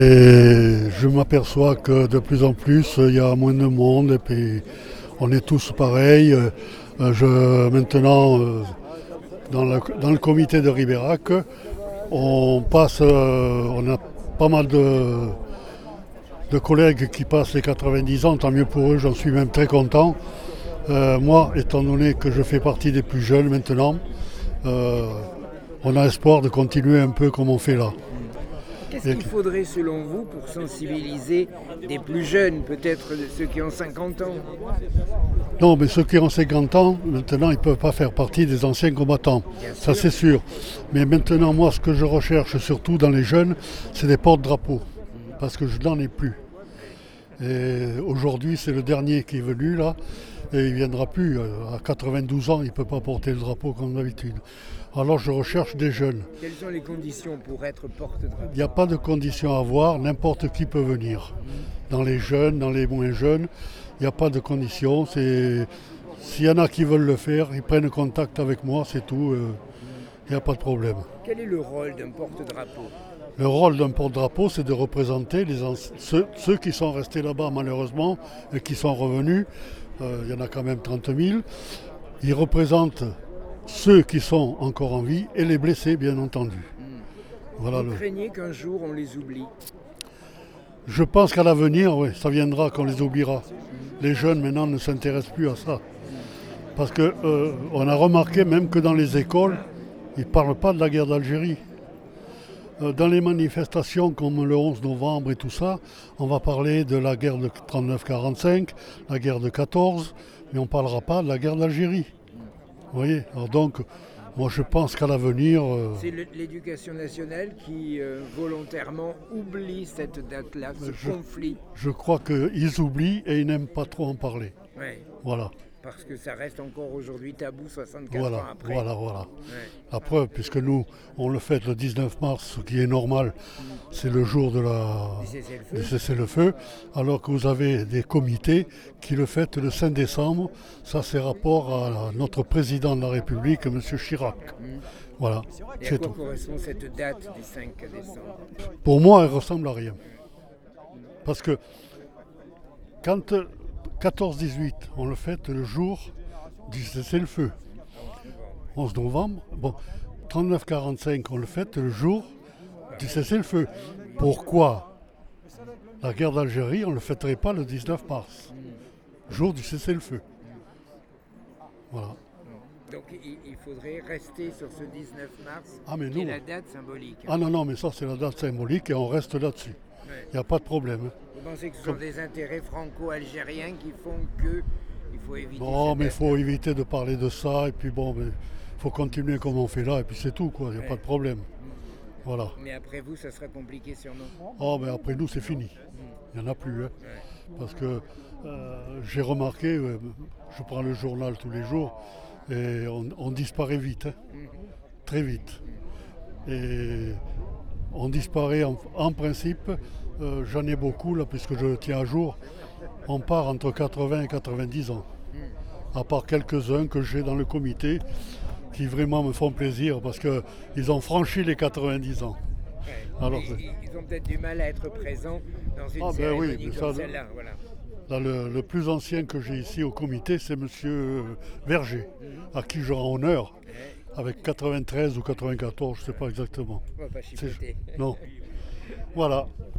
Et je m'aperçois que de plus en plus, il y a moins de monde et puis on est tous pareils. Maintenant, dans le comité de Ribérac, on a pas mal de collègues qui passent les 90 ans, tant mieux pour eux, j'en suis même très content. Moi, étant donné que je fais partie des plus jeunes maintenant, euh, on a espoir de continuer un peu comme on fait là. Qu'est-ce Et- qu'il faudrait selon vous pour sensibiliser des plus jeunes, peut-être ceux qui ont 50 ans? Non, mais ceux qui ont 50 ans, maintenant, ils ne peuvent pas faire partie des anciens combattants. Bien Ça, sûr. c'est sûr. Mais maintenant, moi, ce que je recherche surtout dans les jeunes, c'est des porte-drapeaux. Parce que je n'en ai plus. Et aujourd'hui, c'est le dernier qui est venu, là. Et il ne viendra plus. À 92 ans, il ne peut pas porter le drapeau comme d'habitude. Alors, je recherche des jeunes. Quelles sont les conditions pour être Il porte-drapeau? n'y a pas de conditions à avoir. N'importe qui peut venir. Dans les jeunes, dans les moins jeunes, il n'y a pas de conditions. S'il y en a qui veulent le faire, ils prennent contact avec moi, c'est tout. Il n'y a pas de problème. Quel est le rôle d'un porte-drapeau? Le rôle d'un porte-drapeau, c'est de représenter ceux qui sont restés là-bas malheureusement et qui sont revenus. Il y en a quand même 30 000. Ils représentent ceux qui sont encore en vie et les blessés, bien entendu. Voilà Vous craignez qu'un jour on les oublie? Je pense qu'à l'avenir, oui, ça viendra qu'on les oubliera. Les jeunes maintenant ne s'intéressent plus à ça. Parce qu'on a remarqué même que dans les écoles, ils ne parlent pas de la guerre d'Algérie. Dans les manifestations comme le 11 novembre et tout ça, on va parler de la guerre de 39-45, la guerre de 14, mais on ne parlera pas de la guerre d'Algérie. Vous voyez? Alors donc, moi je pense qu'à l'avenir, C'est l'éducation nationale qui volontairement oublie cette date-là, ce je, conflit. je crois qu'ils oublient et ils n'aiment pas trop en parler. Ouais. Voilà, Parce que ça reste encore aujourd'hui tabou 64 ans voilà, après. voilà. Ouais. La preuve, puisque nous, on le fête le 19 mars, ce qui est normal, c'est le jour Du cessez-le-feu. du cessez-le-feu, alors que vous avez des comités qui le fêtent le 5 décembre. Ça, c'est rapport à notre président de la République, M. Chirac. Voilà, Et à c'est quoi tout. correspond cette date du 5 décembre? Pour moi, elle ressemble à rien. Parce que quand 14-18, on le fête le jour du cessez-le-feu. 11 novembre, bon, 39-45, on le fête le jour du cessez-le-feu. Pourquoi la guerre d'Algérie, on ne le fêterait pas le 19 mars, jour du cessez-le-feu? Voilà. Donc il faudrait rester sur ce 19 mars, Ah, mais qui est nous. la date symbolique. Ah non, mais ça c'est la date symbolique et on reste là-dessus. Ouais. Il n'y a pas de problème. Vous pensez que ce sont Comme- des intérêts franco-algériens qui font que il faut éviter Non, cette mais il date? faut éviter de parler de ça et puis bon, il faut continuer comme on fait là et puis c'est tout, quoi. Il n'y a Ouais. pas de problème. Voilà. Mais après vous, ça sera compliqué sûrement. Oh, mais après nous, c'est fini. Il n'y en a plus. Hein. Ouais. Parce que j'ai remarqué, je prends le journal tous les jours, et on disparaît vite, hein, très vite. Et on disparaît en principe, j'en ai beaucoup là, puisque je le tiens à jour, on part entre 80 et 90 ans. À part quelques-uns que j'ai dans le comité, qui vraiment me font plaisir, parce qu'ils ont franchi les 90 ans. Ouais. Alors, Ils ont peut-être du mal à être présents dans une Ah, ben cérémonie oui, mais comme ça, celle-là. Voilà. là, le plus ancien que j'ai ici au comité, c'est Monsieur Verger, à qui je rends honneur, Ouais. avec 93 ou 94, je ne sais pas exactement. On va pas C'est- chipoter. Non. Voilà.